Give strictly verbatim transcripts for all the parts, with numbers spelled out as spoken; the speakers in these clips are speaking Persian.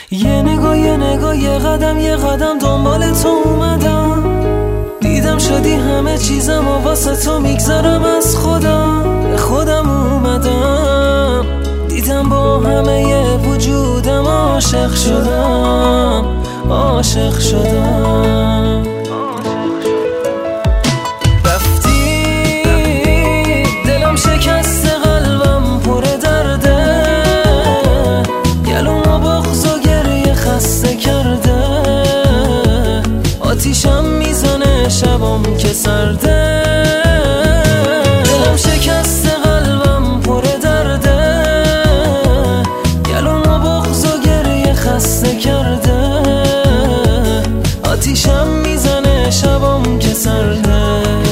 یه نگاه یه نگاه یه قدم یه قدم دنبال تو اومدم، دیدم شدی همه چیزم و واسه تو میگذرم از خودم. به خودم اومدم دیدم با همه ی وجودم عاشق شدم، عاشق شدم. رفتی دلم شکست، قلبم پر درده، گلوم و بغض و گریه خسته کرده، آتیشم میزنه شبم که سرده. دلم شکست، قلبم پر درده، گلوم و بغض و گریه خسته کرده، آتیشم میزنه شبم که سرده.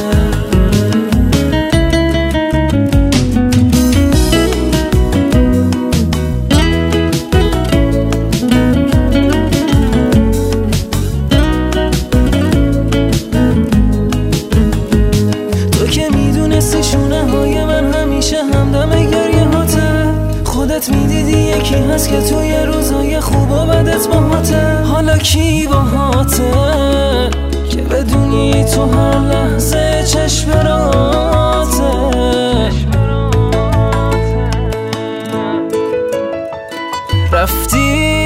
شونه های من همیشه همدم گریه هاته، خودت میدیدی یکی هست که توی روزای خوب و بدت باهاته. حالا کی باهاته که بدونی تو هر لحظه چشم راته. رفتی